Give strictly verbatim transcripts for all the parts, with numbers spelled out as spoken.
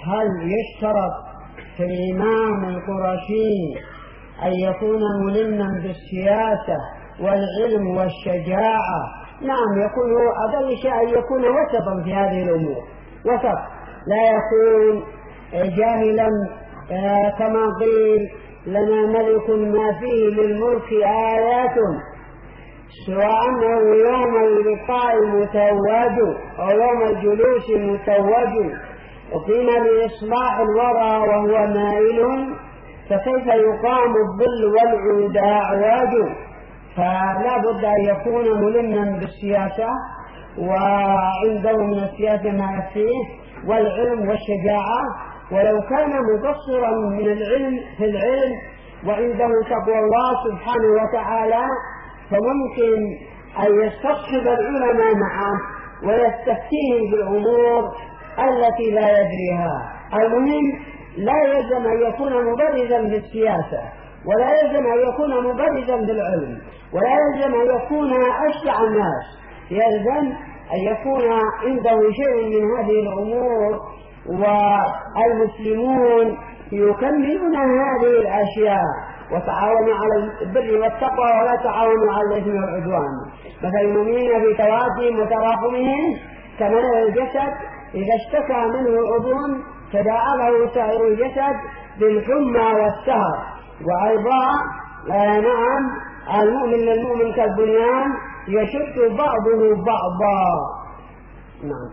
هل يشترط في الإمام القرشي أن يكون ملما بالسياسة والعلم والشجاعة؟ نعم، يكون أقل شيء أن يكون وسطا في هذه الأمور، وسط، لا يكون جاهلا كما قيل لنا ملك ما فيه للملك آيات، سواء أنه يوم اللقاء متوج أو يوم الجلوس متوج، وقيل لإصلاح الورى وهو مائل، فكيف يقام الظل والعود أعواج؟ فلا بد أن يكون ملما بالسياسة وعنده من السياسة ما يكفيه والعلم والشجاعة، ولو كان مقصرا من العلم في العلم وعنده تقوى الله سبحانه وتعالى فممكن أن يستصحب العلماء معه ويستفتيهم بالأمور التي لا يدريها. المهم لا يلزم أن يكون مبرزا بالسياسة، ولا يلزم أن يكون مبرزا بالعلم، ولا يلزم أن يكون أشجع الناس، يلزم أن يكون عنده شيء من هذه الأمور، والمسلمون يكملون هذه الأشياء وتعاونوا على البر والتقوى ولا تعاونوا على الإثم والعدوان. مثل المؤمنين في توادهم وتراحمهم كمثل الجسد إذا اشتكى منه عضو تداعى له سائر الجسد بالحمى والسهر. وأيضا آه نعم المؤمن للمؤمن كالبنيان يشد بعضه بعضا. نعم.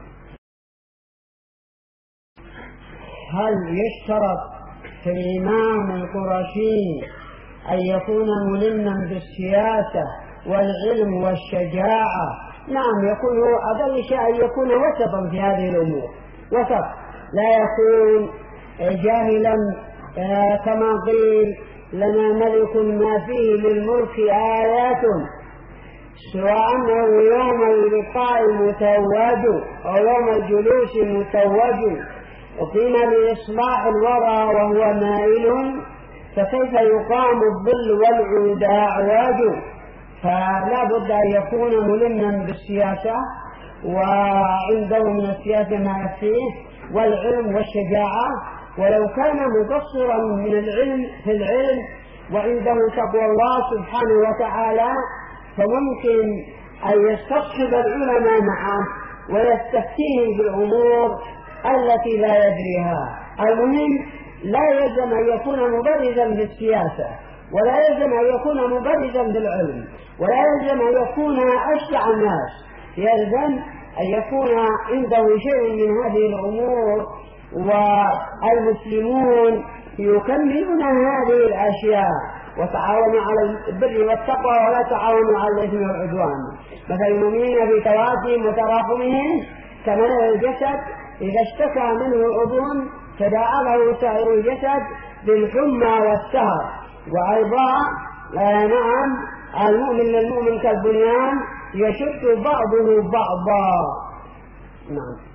هل يشترط في الإمام القرشي أن يكون ملما بالسياسة والعلم والشجاعة؟ نعم، يكون أقل شيء أن يكون وسطا في هذه الأمور، وسط، لا يكون جاهلا كما قيل لنا ملك ما فيه للملك آيات، سواء أنه يوم اللقاء متوج أو يوم الجلوس متوج، وقيل لإصلاح الورى وهو مائل، فكيف يقام الظل والعود أعواج؟ فلا بد أن يكون ملما بالسياسة وعنده من السياسة ما يكفيه والعلم والشجاعة، ولو كان مقصرا من العلم في العلم وعنده تقوى الله سبحانه وتعالى فممكن أن يستصحب العلماء معه ويستفتيهم بالأمور التي لا يدريها. المهم لا يلزم أن يكون مبرزا بالسياسة، ولا يلزم أن يكون مبرزا بالعلم، ولا يلزم أن يكون أشجع الناس، يلزم أن يكون عنده شيء من هذه الأمور، والمسلمون يكملون هذه الأشياء وتعاونوا على البر والتقوى ولا تعاونوا على الإثم والعدوان. مثل المؤمنين في توادهم وتراحمهم كمثل الجسد إذا اشتكى منه عضو تداعى له سائر الجسد بالحمى والسهر. وأيضا آه نعم المؤمن للمؤمن كالبنيان يشد بعضه بعضا. نعم.